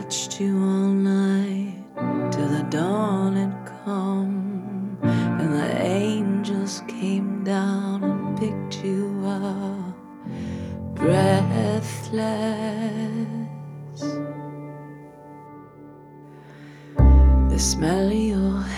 watched you all night till the dawn had come, and the angels came down and picked you up, breathless. The smell of your